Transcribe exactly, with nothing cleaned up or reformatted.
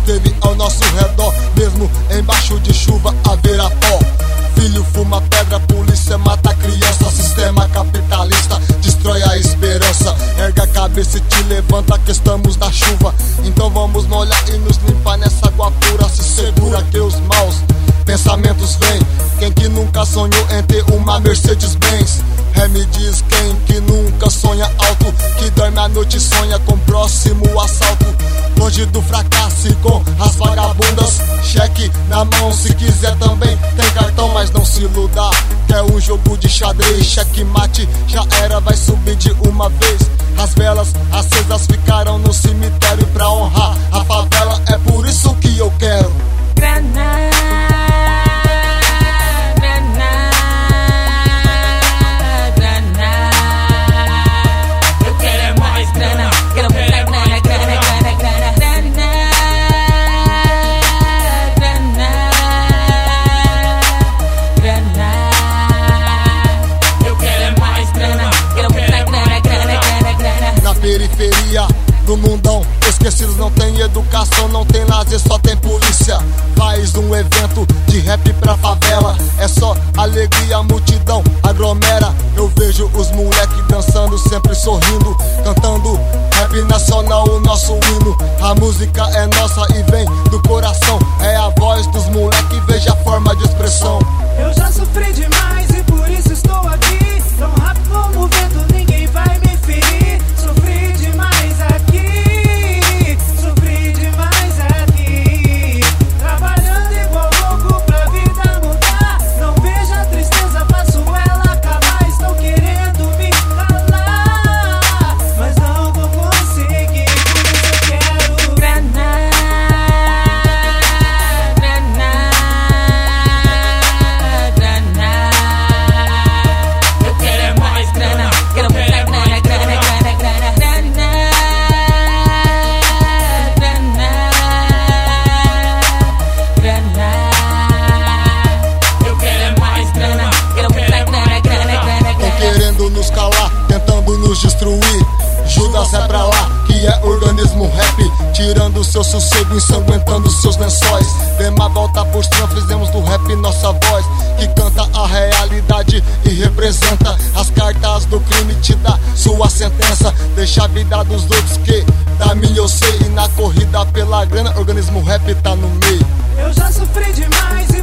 esteve ao nosso redor, mesmo embaixo de chuva haverá pó. Filho fuma pedra, polícia mata a criança, sistema capitalista destrói a esperança. Erga a cabeça e te levanta que estamos na chuva, então vamos molhar e nos limpar nessa água pura. Se segura que os maus pensamentos vêm. Quem que nunca sonhou em ter uma Mercedes-Benz? É, me diz quem que nunca sonha alto, que dorme à noite e sonha com o próximo assalto. Longe do fracasso e com as vagabundas, cheque na mão, se quiser também tem cartão, mas não se iluda, que é um jogo de xadrez. Cheque mate, já era, vai subir de uma vez. As velas acesas ficaram no cemitério pra honrar a favela, é por isso que eu quero grana. Periferia do mundão, esquecidos, não tem educação, não tem lazer, só tem polícia. Faz um evento de rap pra favela, é só alegria, a multidão aglomera. Eu vejo os moleques dançando, sempre sorrindo, cantando rap nacional, o nosso hino. A música é nossa e vem do coração, é a voz dos moleques, veja a forma de expressão. Eu já sofri demais e por isso estou aqui, tão rápido como o vento, ninguém vai me ferir. Sofri demais aqui, sofri demais aqui, trabalhando igual louco pra vida mudar. Não vejo a tristeza, faço ela acabar. Estão querendo me calar, mas não vou conseguir, por isso eu quero grana, grana, grana. Eu quero é mais grana, Quero muita grana, grana, grana, grana, grana, grana, grana. eu quero é mais grana, Quero muita grana, grana, grana, Tão grana. querendo nos calar, tentando nos destruir. Judas é pra lá, que é organismo rap, tirando seu sossego, ensanguentando seus lençóis. Demos a volta por cima, fizemos do rap nossa voz, que canta a realidade e representa as cartas do crime, te dá sua sentença. Deixa a vida dos outros que da minha eu sei, e na corrida pela grana, organismo rap tá no meio. eu já sofri demais